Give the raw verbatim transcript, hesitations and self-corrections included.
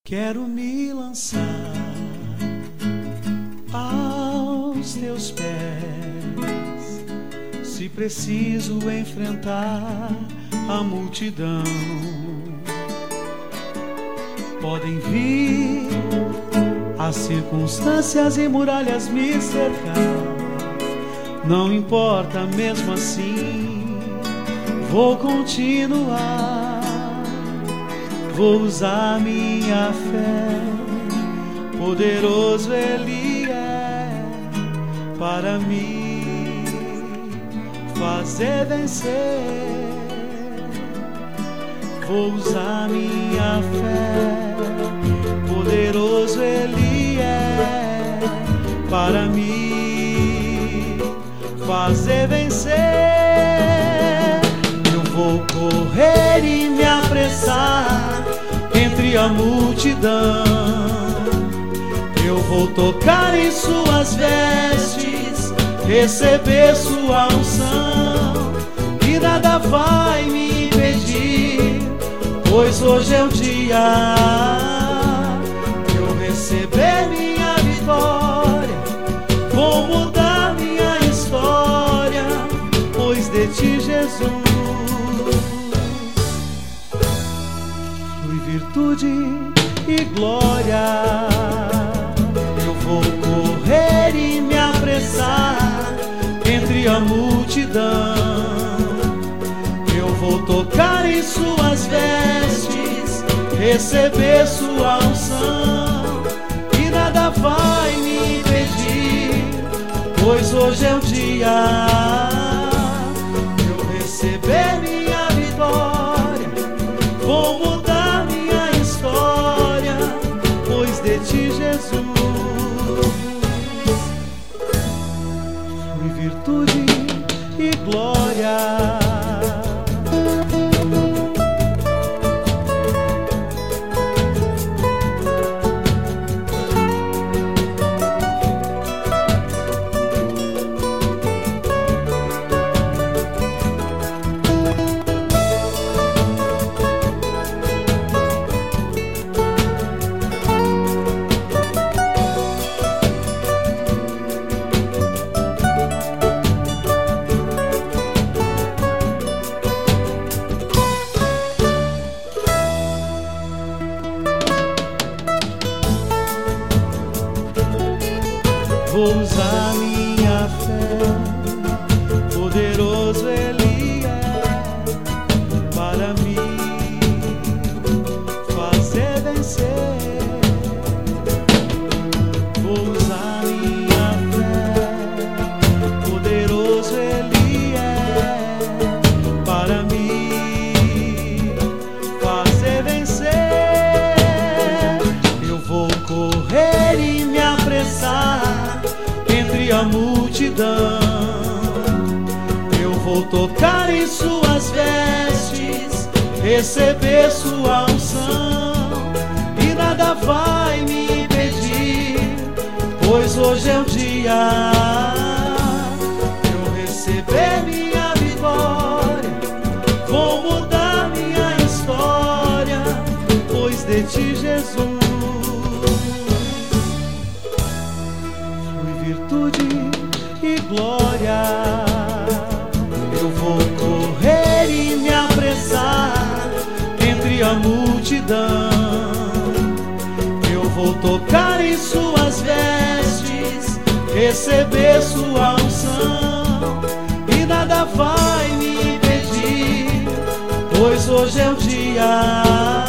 Quero me lançar aos teus pés, se preciso enfrentar a multidão. Podem vir as circunstâncias e muralhas me cercar, não importa, mesmo assim vou continuar. Vou usar minha fé, poderoso Ele é, para me fazer vencer. Vou usar minha fé, poderoso Ele é, para me fazer vencer. Eu vou correr e me apressar entre a multidão. Eu vou tocar em suas vestes, receber sua unção, e nada vai me impedir, pois hoje é o dia de eu receber minha vitória. Vou mudar minha história, pois de ti, Jesus, virtude e glória. Eu vou correr e me apressar entre a multidão. Eu vou tocar em suas vestes, receber sua unção, e nada vai me impedir, pois hoje é o dia de eu receber minha vitória. Vou mudar de ti, Jesus, flui virtude e glória. Vou usar minha fé, poderoso Ele é, para me fazer vencer. Vou usar minha fé, poderoso Ele é, para me fazer vencer. Eu vou correr e me apressar entre a multidão. Eu vou tocar em suas vestes, receber sua unção, e nada vai me impedir, pois hoje é o dia de eu receber minha vitória. Vou mudar minha história, pois de ti, Jesus, virtude e glória. Eu vou correr e me apressar entre a multidão. Eu vou tocar em suas vestes, receber sua unção, e nada vai me impedir, pois hoje é o dia